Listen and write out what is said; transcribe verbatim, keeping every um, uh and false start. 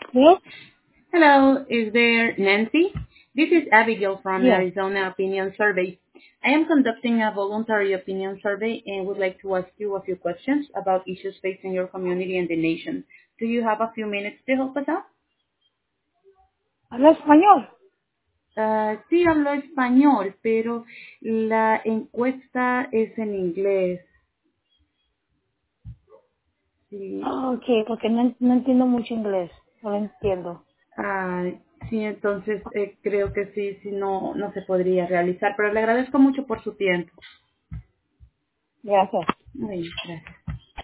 Yes? Hello, is there Nancy? This is Abigail from Yes. Arizona Opinion Survey. I am conducting a voluntary opinion survey and would like to ask you a few questions about issues facing your community and the nation. Do you have a few minutes to help us out? ¿Habla español? Ah, sí, hablo español, pero la encuesta es en inglés. Sí, Ah, ok, porque no, no entiendo mucho inglés. No lo entiendo. ah, sí, entonces eh, creo que sí, sí, no, no se podría realizar, pero le agradezco mucho por su tiempo. Gracias. Muy bien, gracias.